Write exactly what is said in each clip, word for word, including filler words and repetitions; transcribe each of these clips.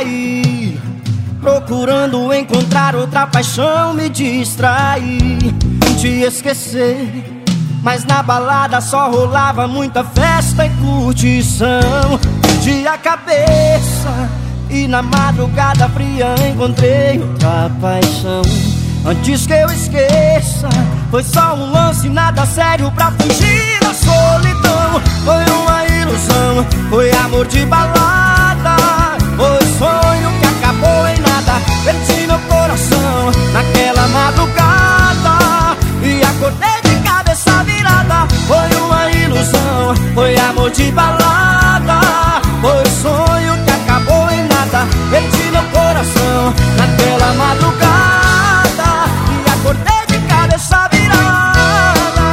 aí, procurando encontrar outra paixão, me distrair, te esquecer. Mas na balada só rolava muita festa e curtição. Perdi a cabeça e na madrugada fria encontrei outra paixão. Antes que eu esqueça, foi só um lance, nada sério pra fugir da solidão. Foi uma ilusão, foi amor de balada, foi sonho que acabou em nada. Perdi meu coração naquela madrugada e acordei de cabeça virada. Foi uma ilusão, foi amor de balada, foi sonho que acabou em nada. Perdi meu coração naquela madrugada e acordei de cabeça virada,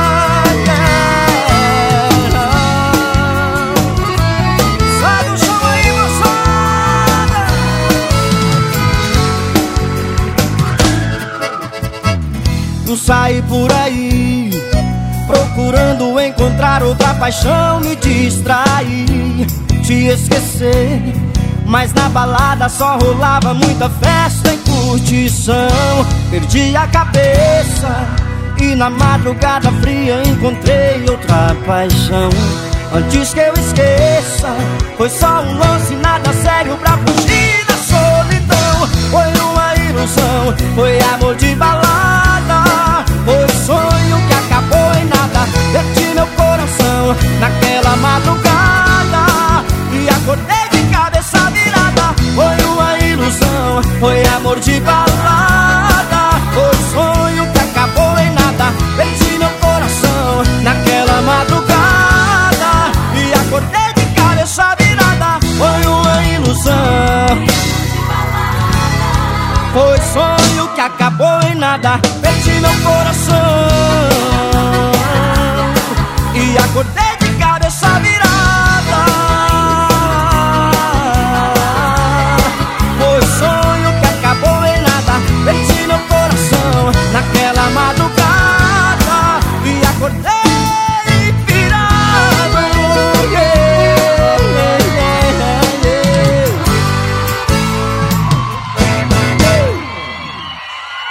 yeah. Sai do chão aí, moçada. Eu saí por aí, procurando encontrar outra paixão, me distrair, te esquecer. Mas na balada só rolava muita festa e curtição. Perdi a cabeça e na madrugada fria encontrei outra paixão. Antes que eu esqueça, foi só um lance, nada sério pra fugir da solidão. Foi uma ilusão, foi amor de balada, foi sonho que acabou em nada. Perdi meu coração naquela madrugada e acordei de cabeça virada. Foi uma ilusão, foi amor de balada, foi sonho que acabou em nada. Perdi meu coração naquela madrugada e acordei de cabeça virada. Foi uma ilusão, foi sonho que acabou em nada. Perdi meu coração